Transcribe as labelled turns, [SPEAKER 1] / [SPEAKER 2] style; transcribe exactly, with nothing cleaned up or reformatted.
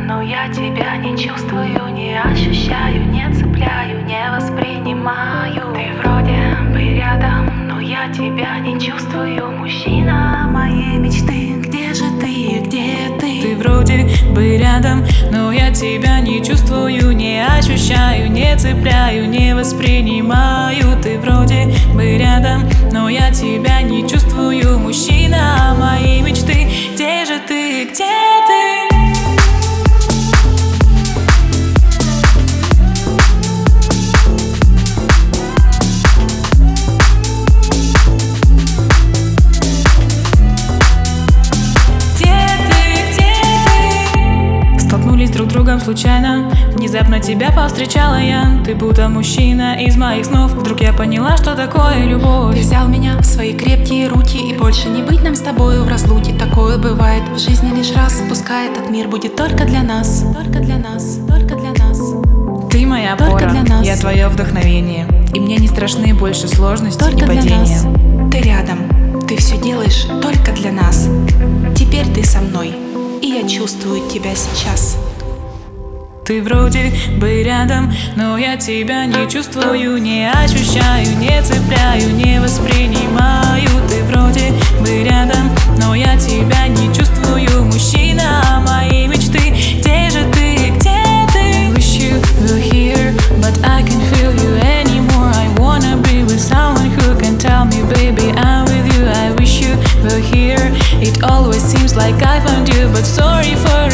[SPEAKER 1] но я тебя не чувствую, не ощущаю, не цепляю, не воспринимаю. Ты вроде бы рядом, но я тебя не чувствую. Мужчина моей мечты, где же ты, где ты?
[SPEAKER 2] Ты вроде бы рядом, но я тебя не чувствую, не ощущаю, не цепляю, не воспринимаю. Ты вроде бы рядом, но я тебя не чувствую. Мужчина моей мечты, где же ты, где ты? Друг другом случайно, внезапно тебя повстречала я. Ты будто мужчина из моих снов. Вдруг я поняла, что такое любовь.
[SPEAKER 1] Ты взял меня в свои крепкие руки, и больше не быть нам с тобою в разлуке. Такое бывает в жизни лишь раз. Пускай этот мир будет только для нас, только для нас, только для нас.
[SPEAKER 2] Ты моя опора, я твое вдохновение, и мне не страшны больше сложности
[SPEAKER 1] только
[SPEAKER 2] и падения.
[SPEAKER 1] Нас. Ты рядом, ты все делаешь только для нас. Теперь ты со мной, и я чувствую тебя сейчас.
[SPEAKER 2] Ты вроде бы рядом, но я тебя не чувствую, не ощущаю, не цепляю, не воспринимаю. Ты вроде бы рядом, но я тебя не чувствую. Мужчина моей мечты, где же ты, где ты? Wish you were here, but I can't feel you anymore. I wanna be with someone who can tell me, baby, I'm with you. I wish you were here. It always seems like I found you, but sorry for